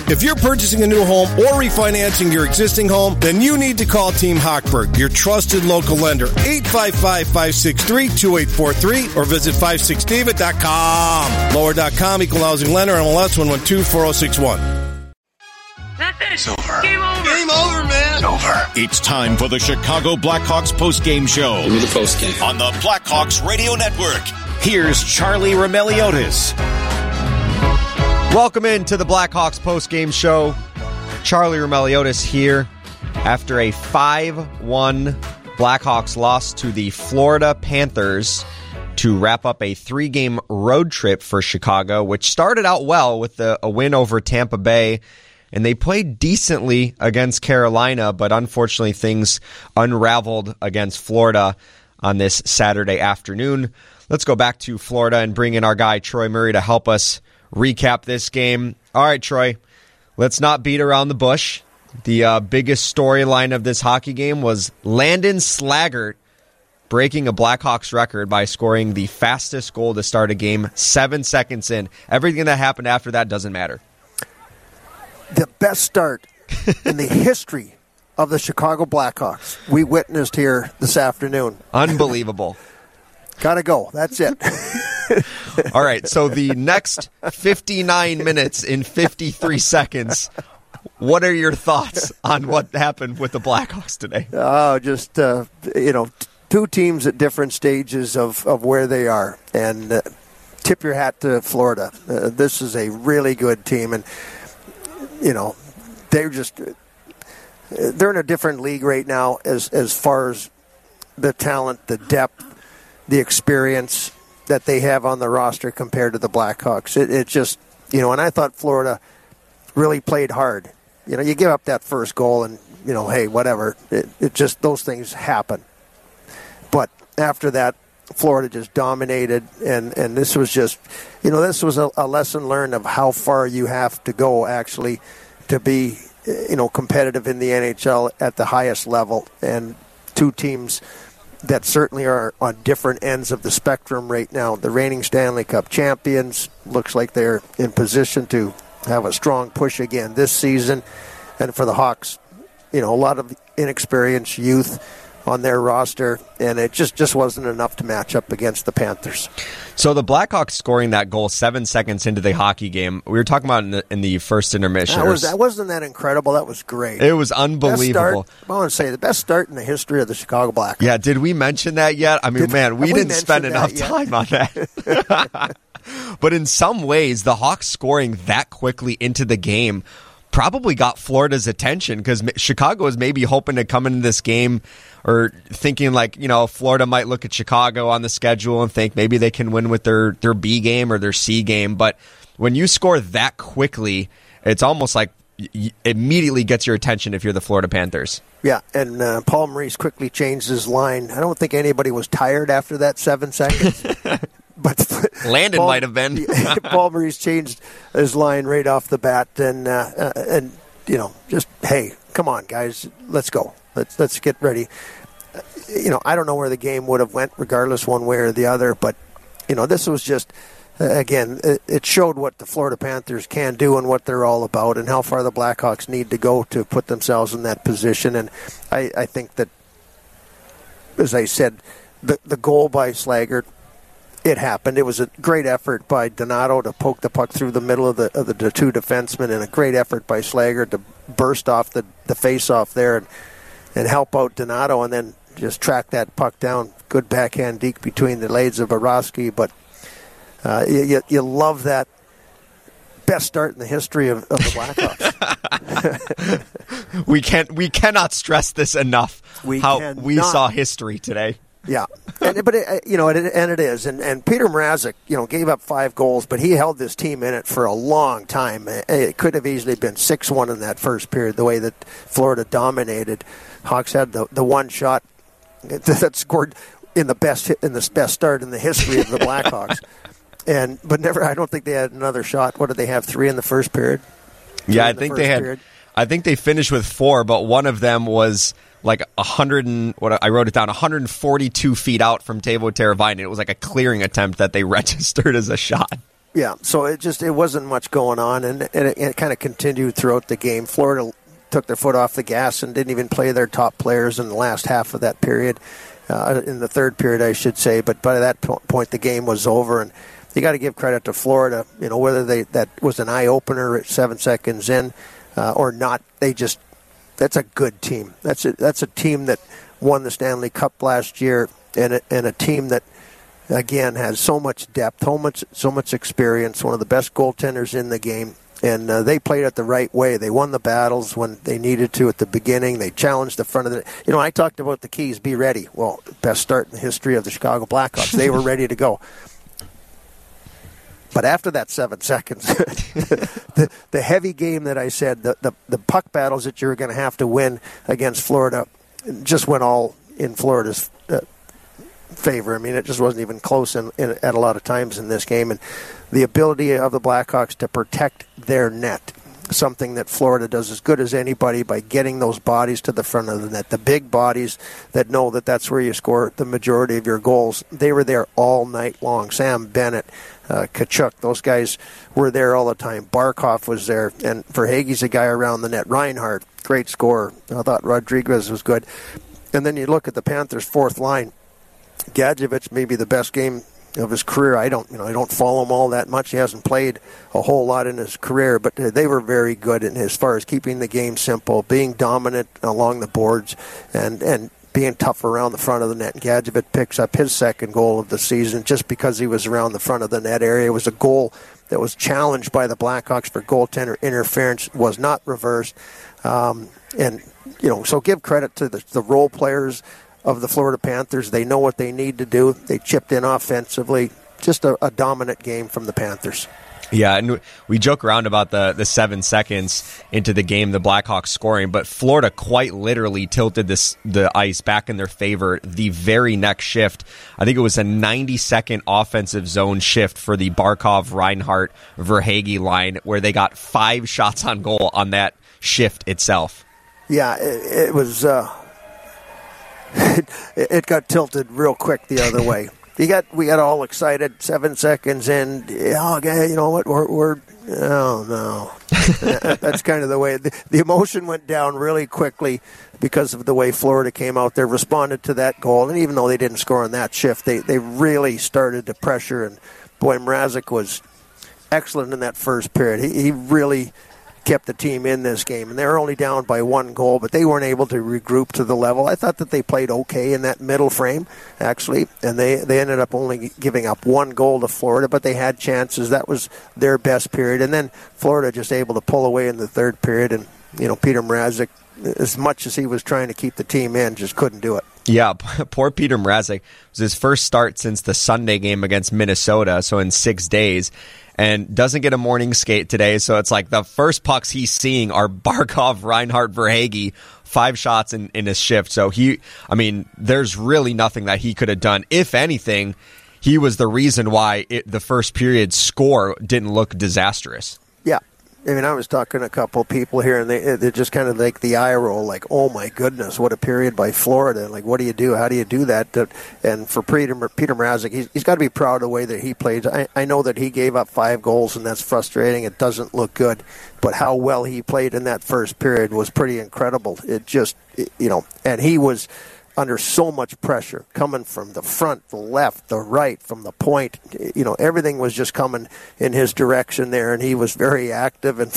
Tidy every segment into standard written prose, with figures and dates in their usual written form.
If you're purchasing a new home or refinancing your existing home, then you need to call Team Hochberg, your trusted local lender. 855-563-2843 or visit 56david.com. Lower.com, equal housing lender, MLS 112-4061. That's it. It's over. Game over. Game over, man. It's over. It's time for the Chicago Blackhawks postgame show. Give me the postgame. On the Blackhawks Radio Network. Here's Charlie Roumeliotis. Welcome into the Blackhawks postgame show. Charlie Roumeliotis here after a 5-1 Blackhawks loss to the Florida Panthers to wrap up a 3-game road trip for Chicago, which started out well with a win over Tampa Bay. And they played decently against Carolina, but unfortunately things unraveled against Florida on this Saturday afternoon. Let's go back to Florida and bring in our guy, Troy Murray, to help us recap this game. All right, Troy, let's not beat around the bush. The biggest storyline of this hockey game was Landon Slaggert breaking a Blackhawks record by scoring the fastest goal to start a game 7 seconds in. Everything that happened after that doesn't matter. The best start in the history of the Chicago Blackhawks we witnessed here this afternoon. Unbelievable. Gotta go. That's it. All right, so the next 59 minutes in 53 seconds, what are your thoughts on what happened with the Blackhawks today? Just, two teams at different stages of where they are. And tip your hat to Florida. This is a really good team. And they're in a different league right now as far as the talent, the depth, the experience that they have on the roster compared to the Blackhawks. It just, and I thought Florida really played hard. You give up that first goal and, hey, whatever. It just, those things happen. But after that, Florida just dominated, and this was just, this was a lesson learned of how far you have to go actually to be, competitive in the NHL at the highest level. And two teams that certainly are on different ends of the spectrum right now. The reigning Stanley Cup champions, looks like they're in position to have a strong push again this season. And for the Hawks, a lot of inexperienced youth on their roster, and it just wasn't enough to match up against the Panthers. So the Blackhawks scoring that goal 7 seconds into the hockey game, we were talking about in the first intermission. That wasn't that incredible. That was great. It was unbelievable. I want to say the best start in the history of the Chicago Blackhawks. Yeah, did we mention that yet? I mean, we didn't spend enough time on that. But in some ways, the Hawks scoring that quickly into the game probably got Florida's attention, because Chicago was maybe hoping to come into this game or thinking like, Florida might look at Chicago on the schedule and think maybe they can win with their B game or their C game. But when you score that quickly, it's almost like immediately gets your attention if you're the Florida Panthers. Yeah, and Paul Maurice quickly changed his line. I don't think anybody was tired after that 7 seconds. But Landon might have been. Paul Maurice changed his line right off the bat, and just, hey, come on, guys, let's go. Let's get ready. I don't know where the game would have went, regardless one way or the other. But this was just, again, it showed what the Florida Panthers can do and what they're all about, and how far the Blackhawks need to go to put themselves in that position. And I think that, as I said, the goal by Slaggert, it happened. It was a great effort by Donato to poke the puck through the middle of the two defensemen, and a great effort by Slaggert to burst off the face-off there and help out Donato, and then just track that puck down. Good backhand deke between the legs of Borowski, but you love that. Best start in the history of the Blackhawks. We cannot stress this enough. We saw history today. Yeah, but it is, and Peter Mrazek, gave up 5 goals, but he held this team in it for a long time. It could have easily been 6-1 in that first period, the way that Florida dominated. Hawks had the one shot that scored in the best start in the history of the Blackhawks, but never. I don't think they had another shot. What did they have? 3 in the first period? Yeah, I think they had. Period? I think they finished with 4, but one of them was like 142 feet out from Teuvo Teravainen. It was like a clearing attempt that they registered as a shot. Yeah, so it wasn't much going on, and it kind of continued throughout the game. Florida took their foot off the gas and didn't even play their top players in the last half of that period, in the third period, I should say. But by that point, the game was over, and you got to give credit to Florida. Whether that was an eye opener at 7 seconds in or not, that's a good team. That's a team that won the Stanley Cup last year, and a team that, again, has so much depth, so much experience, one of the best goaltenders in the game, and they played it the right way. They won the battles when they needed to at the beginning. They challenged the front of the... I talked about the keys, be ready. Well, best start in the history of the Chicago Blackhawks. They were ready to go. But after that 7 seconds, the heavy game that I said, the puck battles that you were going to have to win against Florida just went all in Florida's favor. I mean, it just wasn't even close at a lot of times in this game. And the ability of the Blackhawks to protect their net, something that Florida does as good as anybody by getting those bodies to the front of the net, the big bodies that know that that's where you score the majority of your goals. They were there all night long. Sam Bennett, Tkachuk, those guys were there all the time. Barkov was there, and Verhaeghe's a guy around the net. Reinhart, great scorer. I thought Rodriguez was good. And then you look at the Panthers' fourth line. Gadjevich may be the best game of his career. I don't follow him all that much. He hasn't played a whole lot in his career, but they were very good as far as keeping the game simple, being dominant along the boards, and being tough around the front of the net. Gadjevich picks up his second goal of the season just because he was around the front of the net area. It was a goal that was challenged by the Blackhawks for goaltender interference, was not reversed. So give credit to the role players of the Florida Panthers. They know what they need to do. They chipped in offensively. Just a dominant game from the Panthers. Yeah, and we joke around about the 7 seconds into the game, the Blackhawks scoring, but Florida quite literally tilted the ice back in their favor the very next shift. I think it was a 90-second offensive zone shift for the Barkov, Reinhart, Verhaeghe line, where they got 5 shots on goal on that shift itself. Yeah, it was... It got tilted real quick the other way. We got all excited. 7 seconds in. Oh, okay, you know what? We're oh no. That's kind of the way the emotion went down really quickly because of the way Florida came out there, responded to that goal, and even though they didn't score on that shift, they really started to pressure. And boy, Mrazek was excellent in that first period. He really kept the team in this game, and they were only down by 1 goal, but they weren't able to regroup to the level. I thought that they played okay in that middle frame, actually, and they ended up only giving up 1 goal to Florida, but they had chances. That was their best period, and then Florida just able to pull away in the third period, and Peter Mrazek, as much as he was trying to keep the team in, just couldn't do it. Yeah, poor Peter Mrazek. It was his first start since the Sunday game against Minnesota, so in 6 days, and doesn't get a morning skate today, so it's like the first pucks he's seeing are Barkov, Reinhart, Verhaeghe, 5 shots in his shift. So there's really nothing that he could have done. If anything, he was the reason why the first period score didn't look disastrous. Yeah. I was talking to a couple of people here, and they just kind of like the eye roll, like, oh my goodness, what a period by Florida. Like, what do you do? How do you do that? And for Peter Mrazek, he's got to be proud of the way that he played. I know that he gave up 5 goals, and that's frustrating. It doesn't look good. But how well he played in that first period was pretty incredible. And he was under so much pressure coming from the front, the left, the right, from the point. Everything was just coming in his direction there, and he was very active. And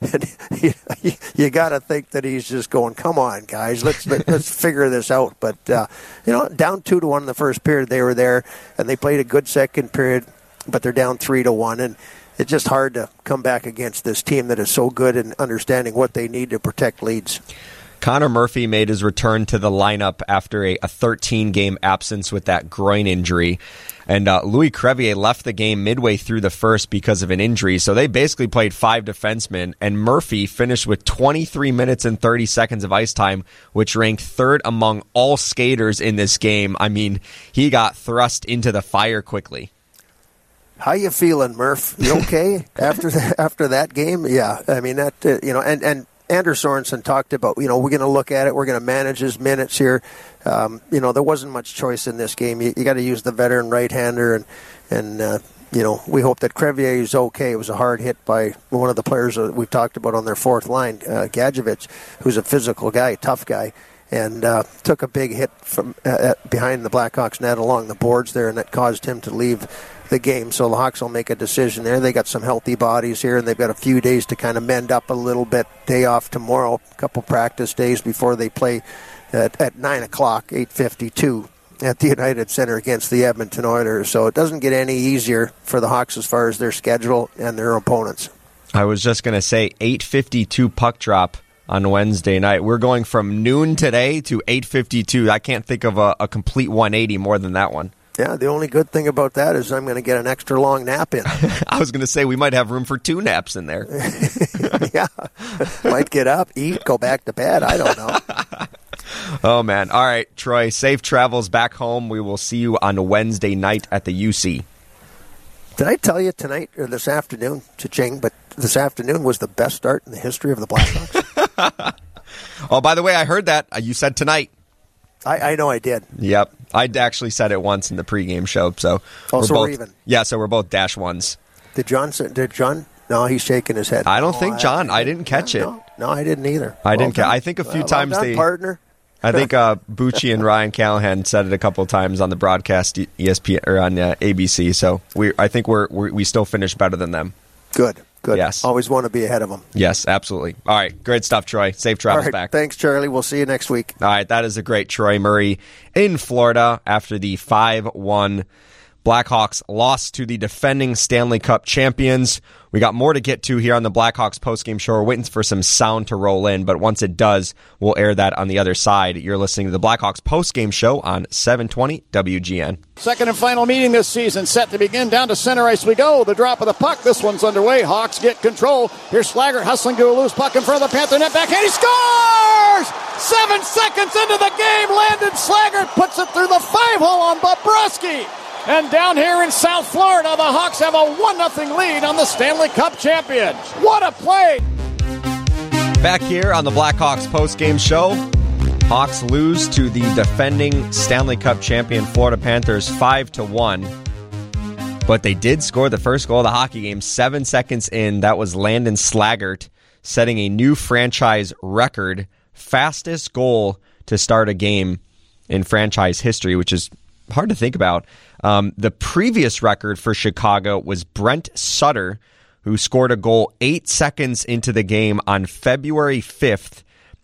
you got to think that he's just going, "Come on, guys, let's figure this out." But down 2-1 in the first period, they were there, and they played a good second period, but they're down 3-1, and it's just hard to come back against this team that is so good in understanding what they need to protect leads. Connor Murphy made his return to the lineup after a 13-game absence with that groin injury. And Louis Crevier left the game midway through the first because of an injury. So they basically played 5 defensemen. And Murphy finished with 23 minutes and 30 seconds of ice time, which ranked 3rd among all skaters in this game. He got thrust into the fire quickly. How you feeling, Murph? You okay after that game? Yeah, and Anders Sorensen talked about, we're going to look at it. We're going to manage his minutes here. There wasn't much choice in this game. You got to use the veteran right-hander, and we hope that Crevier is okay. It was a hard hit by one of the players that we talked about on their fourth line, Gadjevich, who's a physical guy, tough guy, and took a big hit from behind the Blackhawks net along the boards there, and that caused him to leave the game. So the Hawks will make a decision there. They got some healthy bodies here, and they've got a few days to kind of mend up a little bit. Day off tomorrow, a couple practice days before they play at 9 o'clock, 8:52. At the United Center against the Edmonton Oilers. So it doesn't get any easier for the Hawks as far as their schedule and their opponents. I was just going to say 8:52 puck drop on Wednesday night. We're going from noon today to 8:52. I can't think of a complete 180 more than that one. Yeah, the only good thing about that is I'm going to get an extra long nap in. I was going to say we might have room for 2 naps in there. Yeah. Might get up, eat, go back to bed. I don't know. Oh, man. All right, Troy, safe travels back home. We will see you on Wednesday night at the UC. Did I tell you tonight or this afternoon, cha-ching, but this afternoon was the best start in the history of the Blackhawks? Oh, by the way, I heard that. You said tonight. I know I did. Yep. I actually said it once in the pregame show. So we're even. Yeah, so we're both -1s. Did John? No, he's shaking his head. I don't think John. I didn't catch it. No, I didn't either. I didn't catch. I think a few times well done, partner. I think Bucci and Ryan Callahan said it a couple of times on the broadcast, ESPN or on ABC. So I think we still finished better than them. Good. Yes. Always want to be ahead of them. Yes, absolutely. All right, great stuff, Troy. Safe travels back. Thanks, Charlie. We'll see you next week. All right, that is a great Troy Murray in Florida after the 5-1 Blackhawks lost to the defending Stanley Cup champions. We got more to get to here on the Blackhawks postgame show. We're waiting for some sound to roll in, but once it does, we'll air that on the other side. You're listening to the Blackhawks postgame show on 720 WGN. Second and final meeting this season set to begin. Down to center ice we go. The drop of the puck. This one's underway. Hawks get control. Here's Slaggert hustling to a loose puck in front of the Panther net back, and he scores! 7 seconds into the game, Landon Slaggert puts it through the 5-hole on Bobrovsky. And down here in South Florida, the Hawks have a 1-0 lead on the Stanley Cup champions. What a play! Back here on the Blackhawks postgame show, Hawks lose to the defending Stanley Cup champion Florida Panthers 5-1. But they did score the first goal of the hockey game 7 seconds in. That was Landon Slaggert setting a new franchise record, fastest goal to start a game in franchise history, which is hard to think about. The previous record for Chicago was Brent Sutter, who scored a goal 8 seconds into the game on February 5th,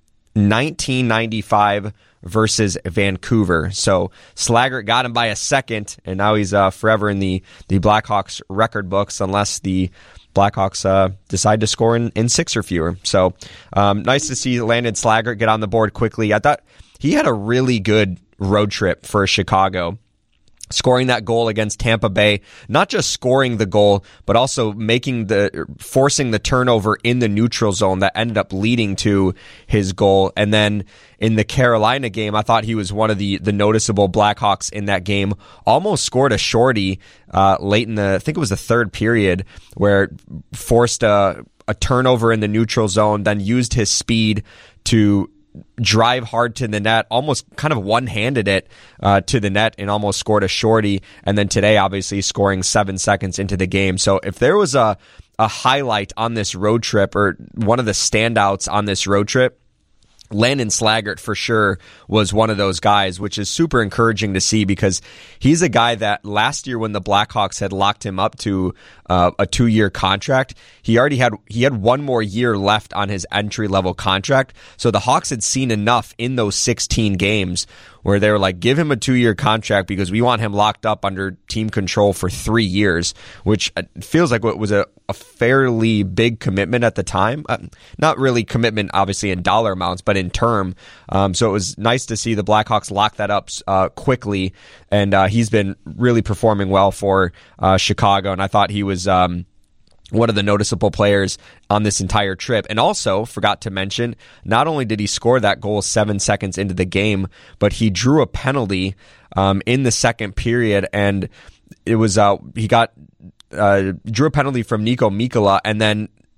1995 versus Vancouver. So Slaggert got him by a second, and now he's forever in the Blackhawks record books, unless the Blackhawks decide to score in 6 or fewer. So nice to see Landon Slaggert get on the board quickly. I thought he had a really good road trip for Chicago, scoring that goal against Tampa Bay, not just scoring the goal, but also forcing the turnover in the neutral zone that ended up leading to his goal. And then in the Carolina game, I thought he was one of the noticeable Blackhawks in that game. Almost scored a shorty late in I think it was the third period, where forced a turnover in the neutral zone, then used his speed to drive hard to the net, almost kind of one-handed it to the net and almost scored a shorty. And then today, obviously, scoring 7 seconds into the game. So if there was a highlight on this road trip, or one of the standouts on this road trip, Landon Slaggert for sure was one of those guys, which is super encouraging to see, because he's a guy that last year when the Blackhawks had locked him up to a 2-year contract, he had 1 more year left on his entry-level contract. So the Hawks had seen enough in those 16 games where they were like, give him a 2-year contract because we want him locked up under team control for 3 years, which feels like what was a fairly big commitment at the time. Not really commitment, obviously, in dollar amounts, but in term. So it was nice to see the Blackhawks lock that up quickly, and he's been really performing well for Chicago, and I thought he was one of the noticeable players on this entire trip. And also, forgot to mention, not only did he score that goal 7 seconds into the game, but he drew a penalty in the second period, and it was he drew a penalty from Niko Mikkola, and then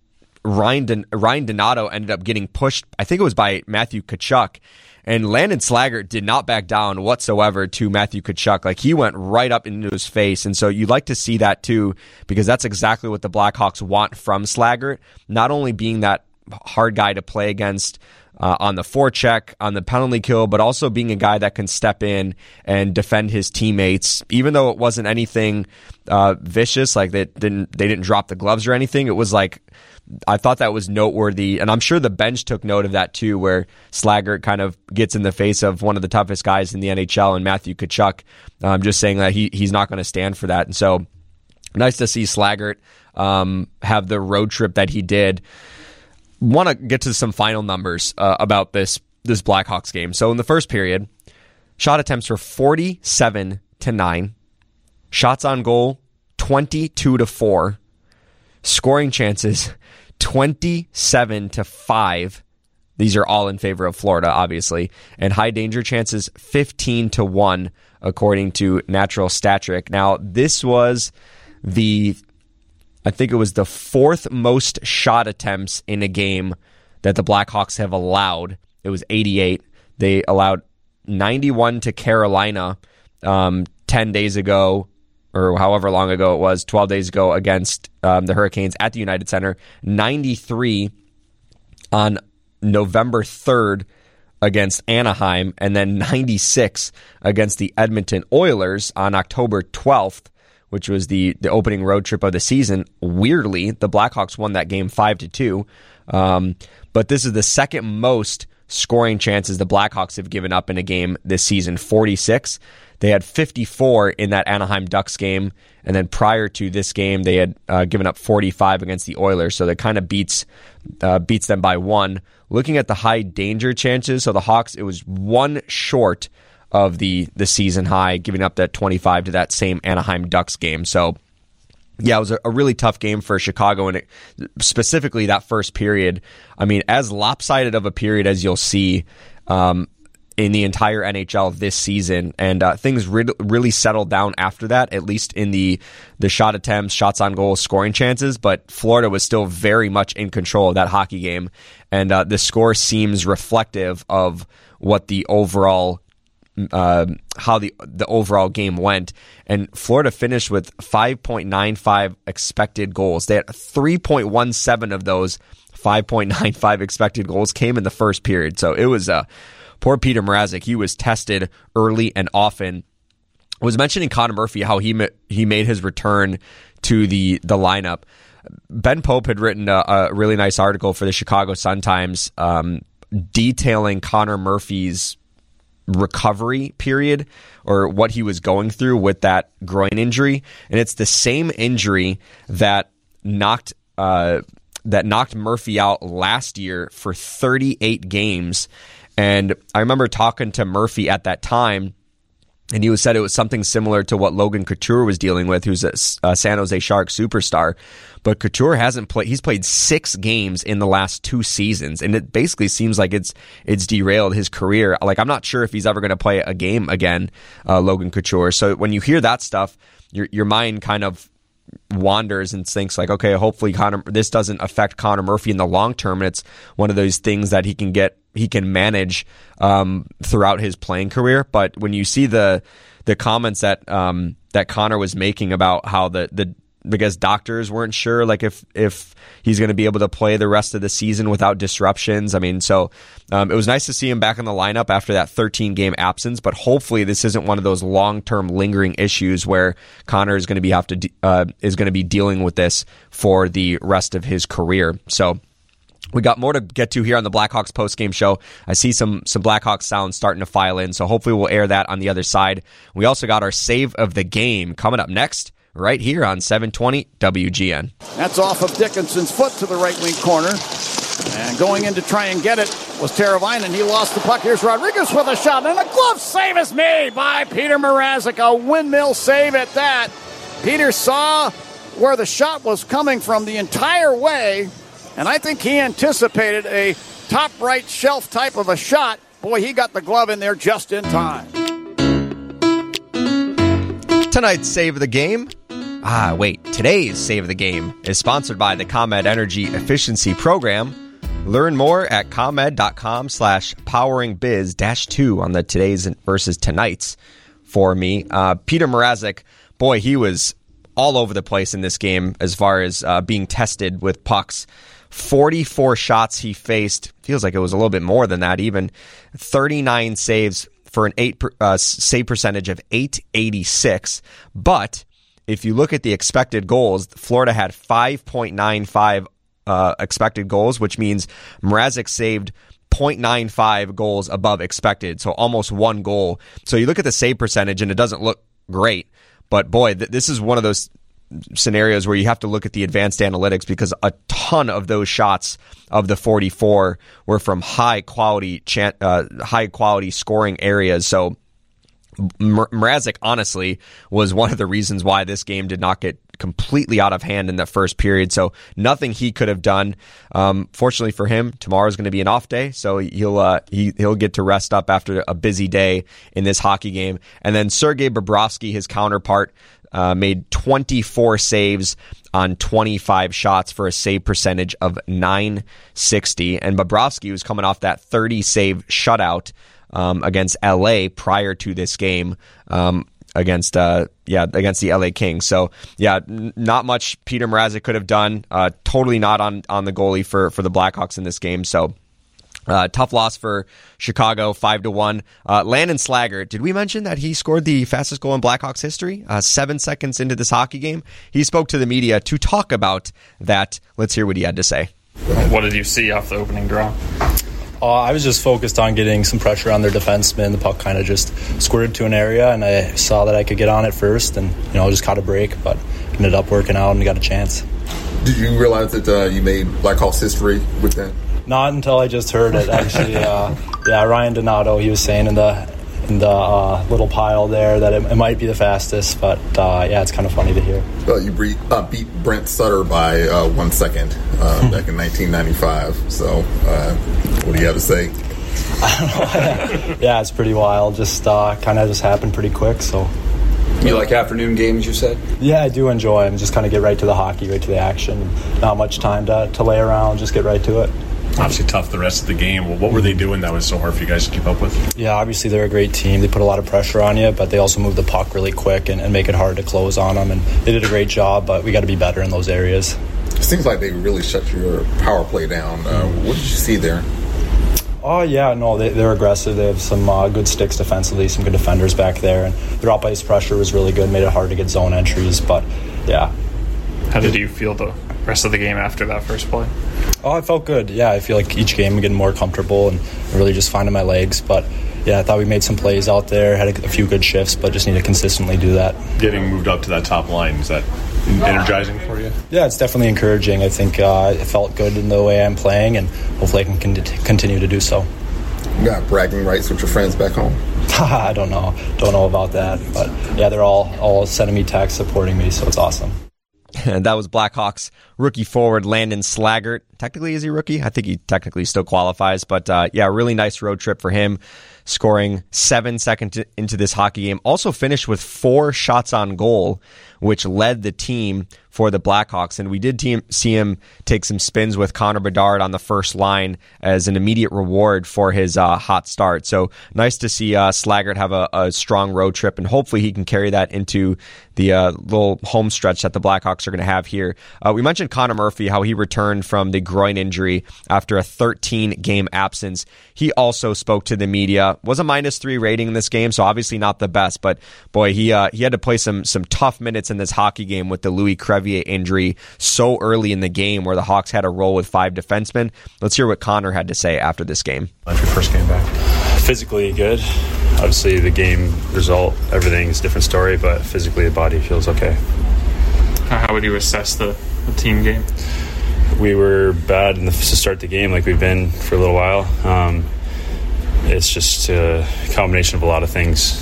Ryan Donato ended up getting pushed, I think it was by Matthew Tkachuk, and Landon Slaggert did not back down whatsoever to Matthew Tkachuk. Like, he went right up into his face, and so you'd like to see that too, because that's exactly what the Blackhawks want from Slaggert, not only being that hard guy to play against on the forecheck, on the penalty kill, but also being a guy that can step in and defend his teammates, even though it wasn't anything vicious, like they didn't drop the gloves or anything. It was like, I thought that was noteworthy, and I'm sure the bench took note of that too, where Slaggert kind of gets in the face of one of the toughest guys in the NHL, and Matthew Tkachuk, just saying that he's not going to stand for that. And so, nice to see Slaggert have the road trip that he did. Want to get to some final numbers about this Blackhawks game. So in the first period, shot attempts were 47-9, shots on goal 22-4, scoring chances 27-5. These are all in favor of Florida, obviously, and high danger chances 15-1, according to Natural Stat Trick. Now, this was I think it was the fourth most shot attempts in a game that the Blackhawks have allowed. It was 88. They allowed 91 to Carolina 10 days ago, or however long ago it was, 12 days ago against the Hurricanes at the United Center. 93 on November 3rd against Anaheim, and then 96 against the Edmonton Oilers on October 12th. Which was the opening road trip of the season. Weirdly, the Blackhawks won that game 5-2. But this is the second most scoring chances the Blackhawks have given up in a game this season, 46. They had 54 in that Anaheim Ducks game, and then prior to this game, they had given up 45 against the Oilers, so that kind of beats them by one. Looking at the high danger chances, so the Hawks, it was one short of the season high, giving up that 25 to that same Anaheim Ducks game. So, yeah, it was a really tough game for Chicago, and specifically that first period. I mean, as lopsided of a period as you'll see in the entire NHL this season, and things really settled down after that, at least in the shot attempts, shots on goal, scoring chances, but Florida was still very much in control of that hockey game, and the score seems reflective of what the overall how the overall game went. And Florida finished with 5.95 expected goals. They had 3.17 of those 5.95 expected goals came in the first period. So it was poor Peter Mrazek. He was tested early and often. I was mentioning Connor Murphy, how he made his return to the lineup. Ben Pope had written a really nice article for the Chicago Sun-Times detailing Connor Murphy's recovery period, or what he was going through with that groin injury, and it's the same injury that knocked Murphy out last year for 38 games. And I remember talking to Murphy at that time, and he said it was something similar to what Logan Couture was dealing with, who's a San Jose Sharks superstar. But Couture hasn't played. He's played 6 games in the last 2 seasons, and it basically seems like it's derailed his career. Like, I'm not sure if he's ever going to play a game again, Logan Couture. So when you hear that stuff, your mind kind of wanders and thinks like, okay, hopefully this doesn't affect Connor Murphy in the long term, and it's one of those things that he can manage throughout his playing career. But when you see the comments that Connor was making about how because doctors weren't sure like if he's going to be able to play the rest of the season without disruptions. I mean, so it was nice to see him back in the lineup after that 13-game absence, but hopefully this isn't one of those long-term lingering issues where Connor is going to be dealing with this for the rest of his career. So we got more to get to here on the Blackhawks postgame show. I see some Blackhawks sounds starting to file in, so hopefully we'll air that on the other side. We also got our save of the game coming up next, right here on 720 WGN. That's off of Dickinson's foot to the right wing corner. And going in to try and get it was Teravainen. He lost the puck. Here's Rodriguez with a shot. And a glove save is made by Peter Mrazek. A windmill save at that. Peter saw where the shot was coming from the entire way. And I think he anticipated a top right shelf type of a shot. Boy, he got the glove in there just in time. Tonight's save of the game Today's Save of the Game is sponsored by the ComEd Energy Efficiency Program. Learn more at ComEd.com/poweringbiz-2 on the today's versus tonight's for me. Peter Mrazek, boy, he was all over the place in this game as far as being tested with pucks. 44 shots he faced. Feels like it was a little bit more than that even. 39 saves for an save percentage of .886. But if you look at the expected goals, Florida had 5.95 expected goals, which means Mrazek saved 0.95 goals above expected, so almost one goal. So you look at the save percentage, and it doesn't look great. But boy, this is one of those scenarios where you have to look at the advanced analytics because a ton of those shots of the 44 were from high quality scoring areas. So Mrazek, honestly, was one of the reasons why this game did not get completely out of hand in the first period. So nothing he could have done. Fortunately for him, tomorrow's going to be an off day, so he'll get to rest up after a busy day in this hockey game. And then Sergei Bobrovsky, his counterpart, made 24 saves on 25 shots for a save percentage of .960. And Bobrovsky was coming off that 30-save shutout against LA prior to this game against the LA Kings. So not much Peter Mrazek could have done. Totally not on the goalie for the Blackhawks in this game. So tough loss for Chicago, 5-1. Landon Slaggert, did we mention that he scored the fastest goal in Blackhawks history? 7 seconds into this hockey game. He spoke to the media to talk about that. Let's hear what he had to say. What did you see off the opening draw? I was just focused on getting some pressure on their defenseman. The puck kind of just squirted to an area, and I saw that I could get on it first, and just caught a break, but ended up working out and got a chance. Did you realize that you made Blackhawks history with that? Not until I just heard it, actually. Ryan Donato, he was saying in the little pile there that it might be the fastest, but it's kind of funny to hear. You beat Brent Sutter by 1 second back in 1995. So what do you have to say? I don't know. Yeah, it's pretty wild. Just kind of just happened pretty quick. So. You like afternoon games, you said? Yeah, I do enjoy them. Just kind of get right to the hockey, right to the action. Not much time to lay around, just get right to it. Obviously tough the rest of the game. Well, what were they doing that was so hard for you guys to keep up with? Yeah, obviously they're a great team. They put a lot of pressure on you, but they also move the puck really quick and make it hard to close on them. And they did a great job, but we got to be better in those areas. It seems like they really shut your power play down. What did you see there? Oh, yeah, no, they're aggressive. They have some good sticks defensively, some good defenders back there. And their up-ice pressure was really good, made it hard to get zone entries. But, yeah. How did you feel the rest of the game after that first play? Oh, I felt good. Yeah, I feel like each game I'm getting more comfortable and really just finding my legs. But, yeah, I thought we made some plays out there, had a few good shifts, but just need to consistently do that. Getting moved up to that top line, is that energizing for you? Yeah, it's definitely encouraging. I think it felt good in the way I'm playing, and hopefully I can continue to do so. You got bragging rights with your friends back home? I don't know about that. But, yeah, they're all sending me texts supporting me, so it's awesome. And that was Blackhawks rookie forward Landon Slaggert. Technically, is he rookie? I think he technically still qualifies. But, really nice road trip for him, scoring 7 seconds into this hockey game. Also finished with 4 shots on goal, which led the team for the Blackhawks. And we did see him take some spins with Connor Bedard on the first line as an immediate reward for his hot start. So nice to see Slaggert have a strong road trip, and hopefully he can carry that into the little home stretch that the Blackhawks are going to have here. We mentioned Connor Murphy, how he returned from the groin injury after a 13-game absence. He also spoke to the media. Was a -3 rating in this game, so obviously not the best, but boy, he had to play some tough minutes in this hockey game with the Louis Crevier injury so early in the game where the Hawks had to roll with 5 defensemen. Let's hear what Connor had to say after this game. Your first game back? Physically good. Obviously the game result, everything's a different story, but physically the body feels okay. How would you assess the team game? We were bad to start the game like we've been for a little while. It's just a combination of a lot of things.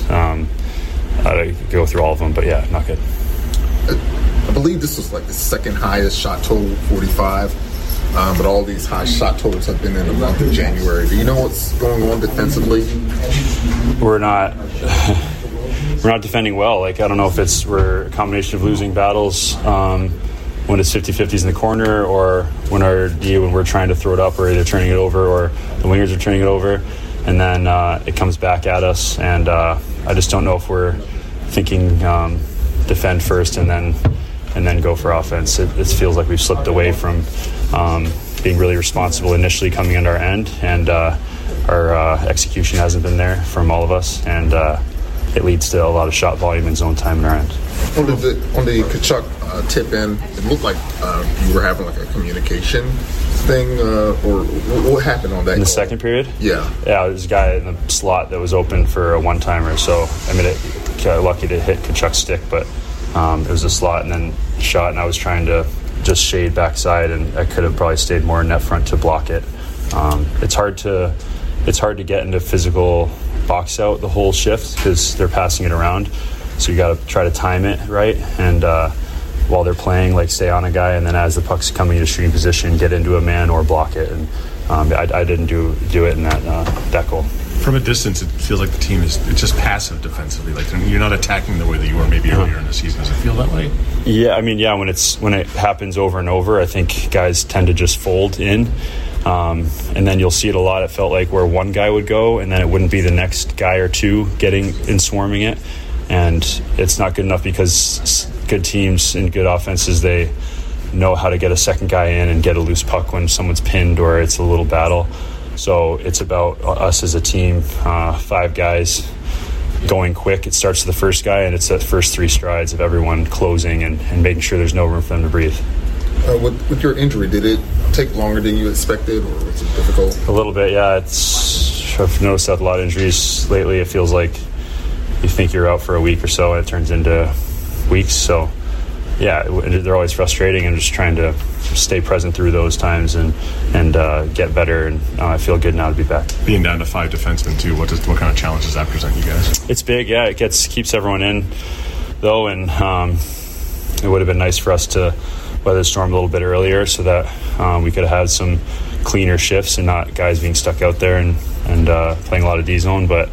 I go through all of them, but yeah, not good. I believe this was like the second highest shot total, 45. But all these high shot totals have been in the month of January. Do you know what's going on defensively? We're not not defending well. Like, I don't know if we're a combination of losing battles when it's 50-50s in the corner, or when we're trying to throw it up, or either turning it over or the wingers are turning it over, and then it comes back at us. And I just don't know if we're thinking defend first and then go for offense. It feels like we've slipped away from being really responsible initially coming into our end, and our execution hasn't been there from all of us, and it leads to a lot of shot volume and zone time in our end. On the Tkachuk tip in, it looked like you were having like a communication thing, or what happened on that? In the second period? Yeah, there's a guy in the slot that was open for a one-timer, so I mean, lucky to hit Tkachuk's stick, but it was a slot and then shot, and I was trying to just shade backside, and I could have probably stayed more net front to block it. It's hard to get into physical box out the whole shift because they're passing it around, so you got to try to time it right, and while they're playing, like, stay on a guy, and then as the puck's coming into shooting position, get into a man or block it, and I didn't do it in that goal. From a distance, it feels like the team it's just passive defensively. Like, you're not attacking the way that you were maybe earlier in the season. Does it feel that way? Yeah, I mean, when it happens over and over, I think guys tend to just fold in, and then you'll see it a lot. It felt like where one guy would go, and then it wouldn't be the next guy or two getting and swarming it, and it's not good enough because good teams and good offenses, they know how to get a second guy in and get a loose puck when someone's pinned or it's a little battle. So it's about us as a team, 5 guys going quick. It starts with the first guy, and it's that first 3 strides of everyone closing and making sure there's no room for them to breathe. With your injury, did it take longer than you expected, or was it difficult? A little bit, yeah. I've noticed that a lot of injuries lately. It feels like you think you're out for a week or so, and it turns into weeks. So, yeah, they're always frustrating, and just trying to stay present through those times and get better. And I feel good now to be back. Being down to 5 defensemen too, what kind of challenge does that present you guys? It's big, yeah. It keeps everyone in, though, and it would have been nice for us to weather the storm a little bit earlier so that we could have had some cleaner shifts and not guys being stuck out there and playing a lot of D-zone. But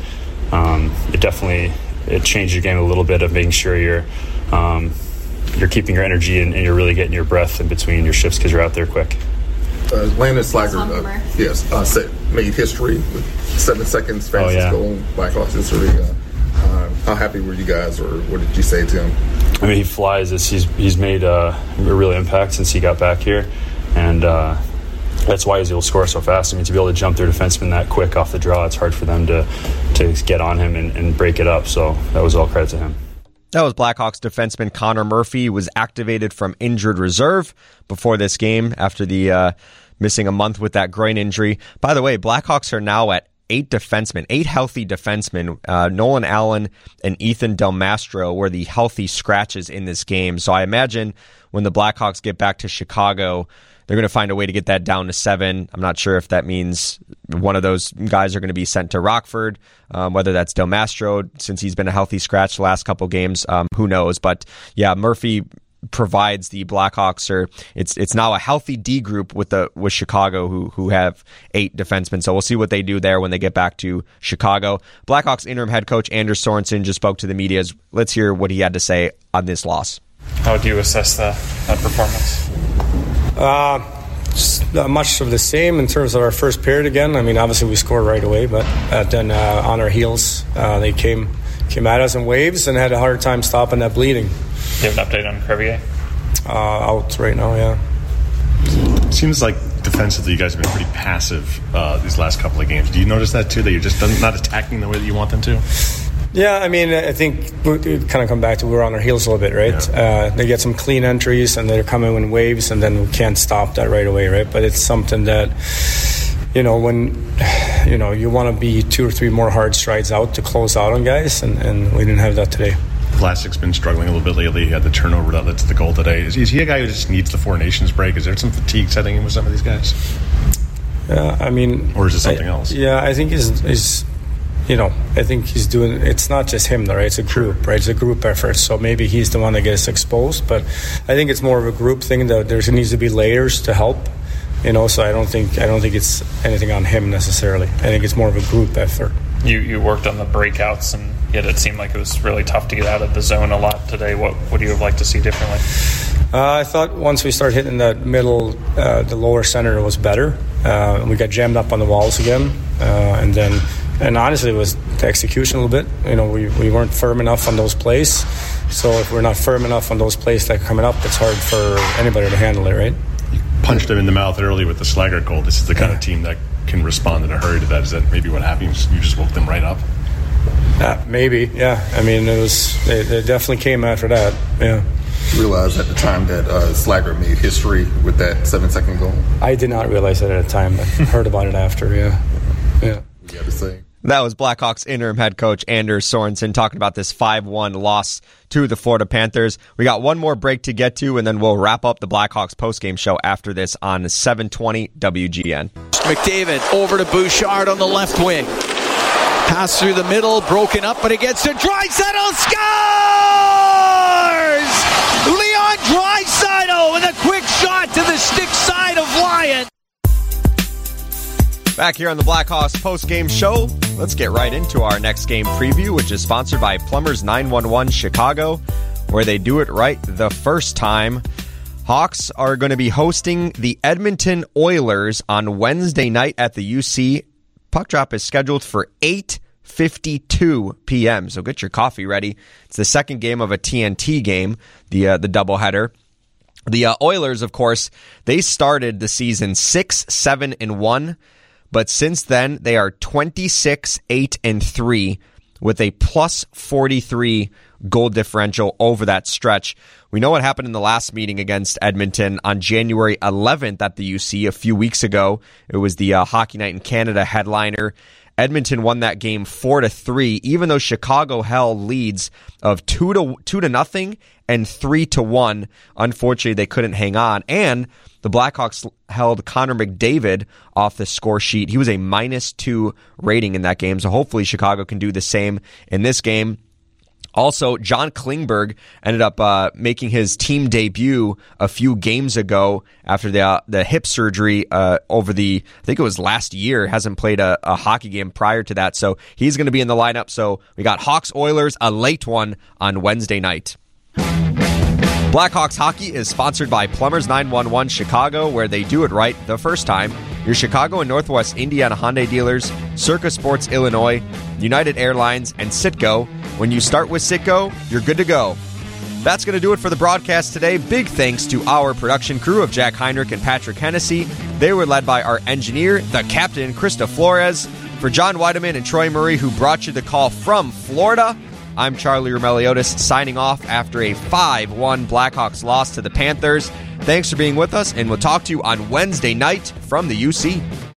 it changed your game a little bit of making sure you're keeping your energy and you're really getting your breath in between your shifts because you're out there quick. Landon Slaggert, made history with 7 seckons fastest goal in Blackhawks history. How happy were you guys, or what did you say to him? I mean, he flies. He's made a real impact since he got back here, and that's why he's able to score so fast. I mean, to be able to jump their defenseman that quick off the draw, it's hard for them to get on him and break it up. So that was all credit to him. That was Blackhawks defenseman Connor Murphy, who was activated from injured reserve before this game after the missing a month with that groin injury. By the way, Blackhawks are now at 8 healthy defensemen. Nolan Allen and Ethan Del Mastro were the healthy scratches in this game. So I imagine when the Blackhawks get back to Chicago, they're going to find a way to get that down to 7. I'm not sure if that means one of those guys are going to be sent to Rockford, whether that's Del Mastro, since he's been a healthy scratch the last couple games. Who knows? But yeah, Murphy provides the Blackhawks, or it's now a healthy D group with Chicago, who have 8 defensemen. So we'll see what they do there when they get back to Chicago. Blackhawks interim head coach Anders Sorensen just spoke to the media. Let's hear what he had to say on this loss. How do you assess that performance? Just much of the same in terms of our first period again. I mean, obviously we scored right away, but then on our heels, they came at us in waves and had a hard time stopping that bleeding. Do you have an update on Crevier? Out right now, yeah. It seems like defensively you guys have been pretty passive these last couple of games. Do you notice that too, that you're just not attacking the way that you want them to? Yeah, I mean, I think we kind of come back to we're on our heels a little bit, right? Yeah. They get some clean entries, and they're coming in waves, and then we can't stop that right away, right? But it's something that, when, you want to be 2 or 3 more hard strides out to close out on guys, and we didn't have that today. Vlasic's been struggling a little bit lately. He had the turnover that led to the goal today. Is he a guy who just needs the 4 Nations break? Is there some fatigue setting in with some of these guys? Yeah, I mean... Or is it something else? Yeah, I think I think he's doing. It's not just him, though, right? It's a group, right? It's a group effort. So maybe he's the one that gets exposed, but I think it's more of a group thing. That there needs to be layers to help, So I don't think it's anything on him necessarily. I think it's more of a group effort. You worked on the breakouts, and yet it seemed like it was really tough to get out of the zone a lot today. What would you have liked to see differently? I thought once we started hitting that middle, the lower center was better. We got jammed up on the walls again, and honestly, it was the execution a little bit. We weren't firm enough on those plays. So if we're not firm enough on those plays that are coming up, it's hard for anybody to handle it, right? You punched them in the mouth early with the Slaggert goal. This is the kind of team that can respond in a hurry to that. Is that maybe what happened? You just woke them right up? Maybe, yeah. I mean, they definitely came after that, yeah. You realized at the time that Slaggert made history with that 7-second goal? I did not realize that at the time, but heard about it after, yeah. What do you have to say? That was Blackhawks interim head coach Anders Sorensen talking about this 5-1 loss to the Florida Panthers. We got one more break to get to, and then we'll wrap up the Blackhawks postgame show after this on 720 WGN. McDavid over to Bouchard on the left wing. Pass through the middle, broken up, but it gets to Draisaitl, scores! Leon Draisaitl with a quick shot to the stick side of Lyon. Back here on the Blackhawks post-game show, let's get right into our next game preview, which is sponsored by Plumbers 911 Chicago, where they do it right the first time. Hawks are going to be hosting the Edmonton Oilers on Wednesday night at the UC. Puck drop is scheduled for 8:52 p.m., so get your coffee ready. It's the second game of a TNT game, the doubleheader. The Oilers, of course, they started the season 6-7-1. But since then, they are 26-8-3 with a plus 43 goal differential over that stretch. We know what happened in the last meeting against Edmonton on January 11th at the UC a few weeks ago. It was the Hockey Night in Canada headliner. Edmonton won that game 4-3, even though Chicago held leads of 2-0 and 3-1. Unfortunately, they couldn't hang on. And the Blackhawks held Connor McDavid off the score sheet. He was a -2 rating in that game, so hopefully Chicago can do the same in this game. Also, John Klingberg ended up making his team debut a few games ago after the hip surgery over I think it was last year. Hasn't played a hockey game prior to that, so he's going to be in the lineup. So we got Hawks-Oilers, a late one on Wednesday night. Blackhawks hockey is sponsored by Plumbers 911 Chicago, where they do it right the first time. Your Chicago and Northwest Indiana Hyundai dealers, Circa Sports Illinois, United Airlines, and Citgo. When you start with Citgo, you're good to go. That's going to do it for the broadcast today. Big thanks to our production crew of Jack Heinrich and Patrick Hennessy. They were led by our engineer, the captain, Krista Flores. For John Weideman and Troy Murray, who brought you the call from Florida, I'm Charlie Roumeliotis, signing off after a 5-1 Blackhawks loss to the Panthers. Thanks for being with us, and we'll talk to you on Wednesday night from the UC.